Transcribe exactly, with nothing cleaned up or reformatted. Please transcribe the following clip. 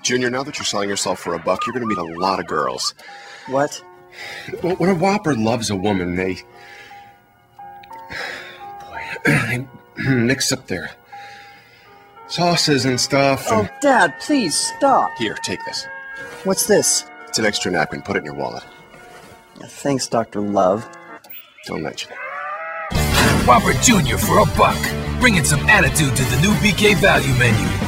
Junior, now that you're selling yourself for a buck, you're going to meet a lot of girls. What? When a Whopper loves a woman, they... Boy, they mix up their sauces and stuff. And... Oh, Dad, please stop. Here, take this. What's this? It's an extra napkin. Put it in your wallet. Thanks, Doctor Love. Don't mention it. Whopper Junior for a buck. Bringing some attitude to the new B K Value menu.